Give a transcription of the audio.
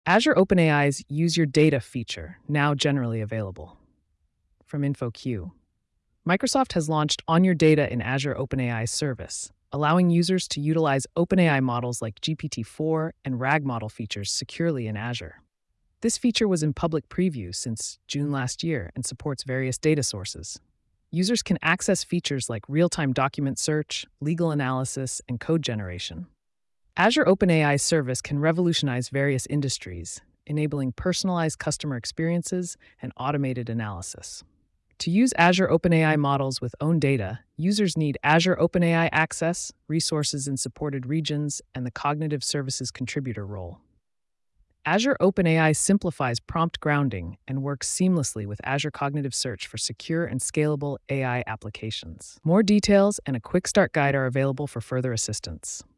Azure OpenAI's Use Your Data feature, now generally available. From InfoQ, Microsoft has launched On Your Data in Azure OpenAI service, allowing users to utilize OpenAI models like GPT-4 and RAG model features securely in Azure. This feature was in public preview since June last year and supports various data sources. Users can access features like real-time document search, legal analysis, and code generation. Azure OpenAI service can revolutionize various industries, enabling personalized customer experiences and automated analysis. To use Azure OpenAI models with own data, users need Azure OpenAI Access, resources in supported regions, and the Cognitive Services Contributor role. Azure OpenAI simplifies prompt grounding and works seamlessly with Azure Cognitive Search for secure and scalable AI applications. More details and a quick start guide are available for further assistance.